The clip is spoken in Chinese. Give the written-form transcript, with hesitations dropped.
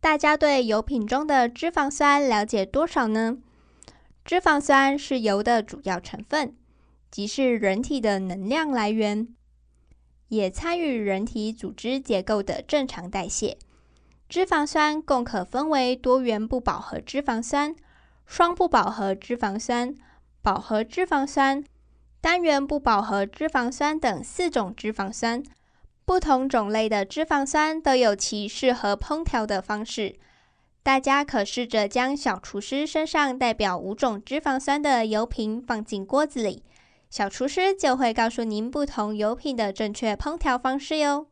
大家对油品中的脂肪酸了解多少呢？脂肪酸是油的主要成分，即是人体的能量来源，也参与人体组织结构的正常代谢。脂肪酸共可分为多元不饱和脂肪酸、双不饱和脂肪酸、饱和脂肪酸、单元不饱和脂肪酸等4种脂肪酸。不同种类的脂肪酸都有其适合烹调的方式，大家可试着将小厨师身上代表5种脂肪酸的油品放进锅子里，小厨师就会告诉您不同油品的正确烹调方式哟。